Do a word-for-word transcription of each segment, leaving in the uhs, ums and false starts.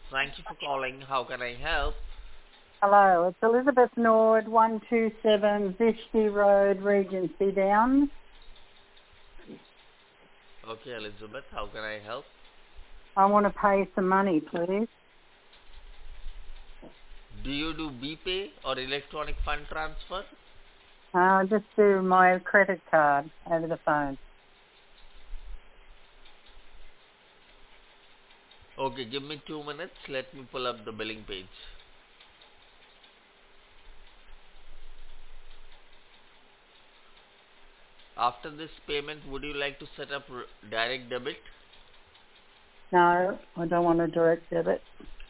Thank you for calling. How can I help? Hello, it's Elizabeth Nord, one two seven Zishti Road, Regency Downs. Okay, Elizabeth, how can I help? I want to pay some money, please. Do you do BPay or electronic fund transfer? Uh, just do my credit card over the phone. Okay, give me two minutes. Let me pull up the billing page. After this payment, would you like to set up r- direct debit? No, I don't want a direct debit.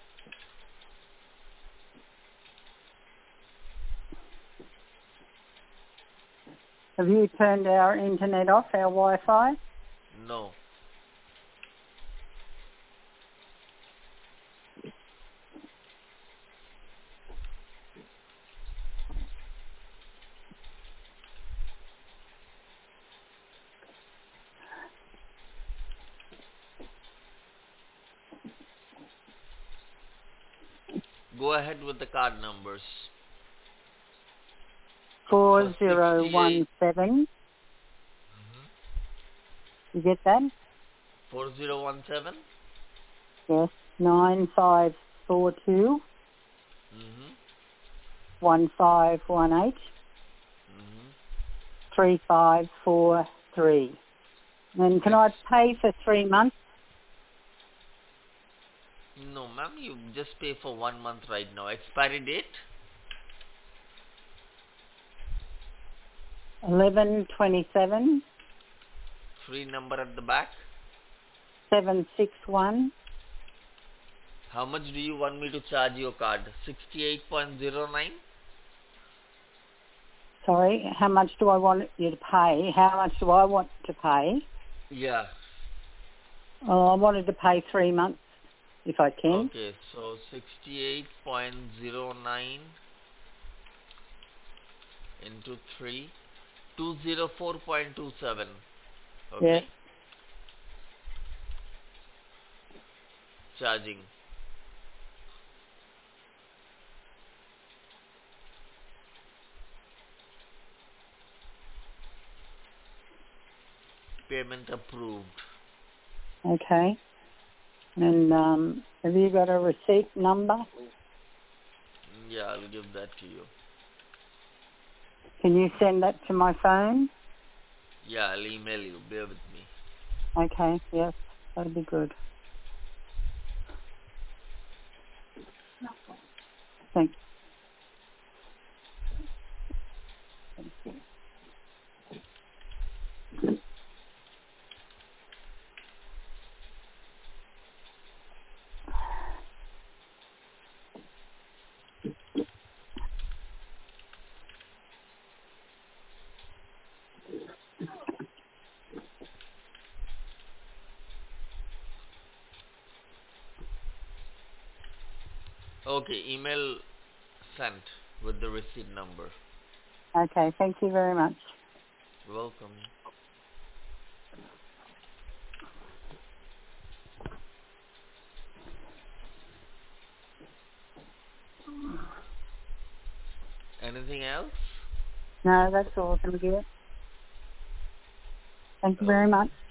Have you turned our internet off, our Wi-Fi? No. Go ahead with the card numbers. For Four zero sixty-eight, one seven. You get that? four zero one seven. Yes. Nine five four two Mm-hmm. one five one eight Mm-hmm. three five four three. And can I Ex- pay for three months? no, ma'am, you just pay for one month right now. Expiry date? Eleven twenty seven Free number at the back. seven six one. How much do you want me to charge your card? sixty-eight point zero nine? Sorry, how much do I want you to pay? How much do I want to pay? Yeah. Oh, I wanted to pay three months if I can. Okay, so sixty-eight point zero nine into three, two hundred four point two seven. Yes. Okay, charging. Payment approved. Okay. And um, have you got a receipt number? Yeah, I'll give that to you. Can you send that to my phone? Yeah, I'll email you. Bear with me. Okay. Yes, that'd be good. Thanks. Okay, email sent with the receipt number. Okay. Thank you very much. Welcome. Anything else? No, that's all. Thank you. Thank you very Okay. much.